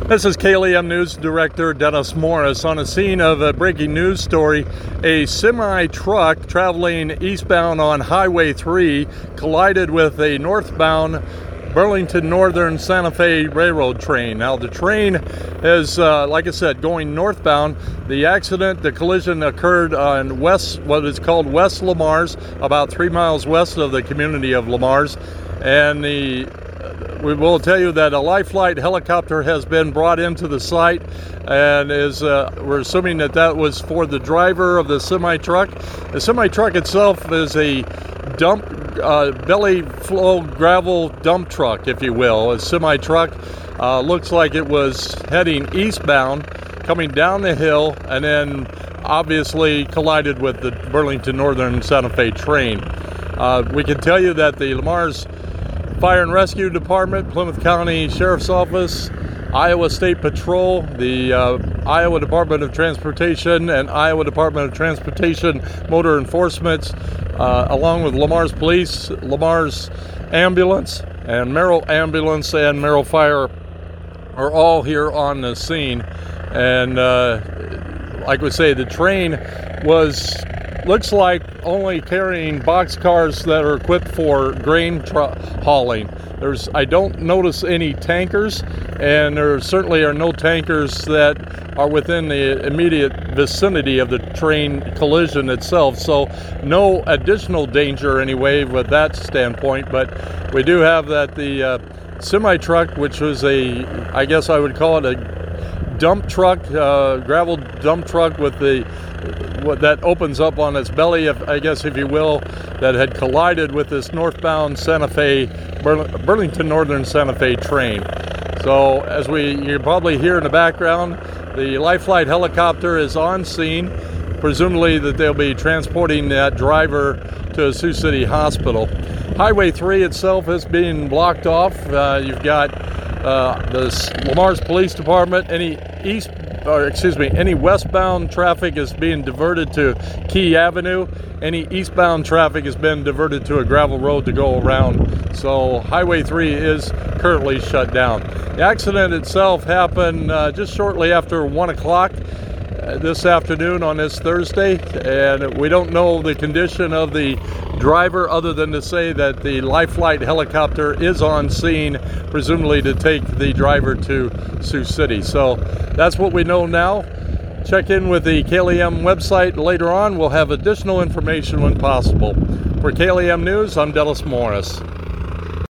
This is KLEM News Director Dennis Morris on a scene of a breaking news story. A semi-truck traveling eastbound on Highway 3 collided with a northbound Burlington Northern Santa Fe Railroad train. Now the train is, like I said, going northbound. The collision occurred on what is called West Lamars, about 3 miles west of the community of Lamars. And we will tell you that a Life Flight helicopter has been brought into the site, and we're assuming that was for the driver of the semi-truck. The semi-truck itself is a belly flow gravel dump truck, if you will. A semi-truck looks like it was heading eastbound, coming down the hill, and then obviously collided with the Burlington Northern Santa Fe train. We can tell you that the Lamars Fire and Rescue Department, Plymouth County Sheriff's Office, Iowa State Patrol, the Iowa Department of Transportation, and Iowa Department of Transportation Motor Enforcement, along with Lamars Police, Lamars Ambulance, and Merrill Ambulance and Merrill Fire are all here on the scene. And like we say, the train looks like only carrying boxcars that are equipped for grain hauling. I don't notice any tankers, and there certainly are no tankers that are within the immediate vicinity of the train collision itself. So no additional danger anyway with that standpoint, but we do have that the semi-truck, which was I guess I would call it a dump truck, gravel dump truck with what that opens up on its belly, if you will, that had collided with this northbound Burlington Northern Santa Fe train. So as you probably hear in the background, the Life Flight helicopter is on scene, presumably that they'll be transporting that driver to a Sioux City hospital. Highway 3 itself is being blocked off. You've got the Lamars Police Department. Any westbound traffic is being diverted to Key Avenue. Any eastbound traffic has been diverted to a gravel road to go around. So Highway 3 is currently shut down. The accident itself happened just shortly after 1 o'clock this afternoon on this Thursday, and we don't know the condition of the driver other than to say that the Life Flight helicopter is on scene, presumably to take the driver to Sioux City. So that's what we know now. Check in with the KLEM website later on. We'll have additional information when possible. For KLEM News, I'm Dennis Morris.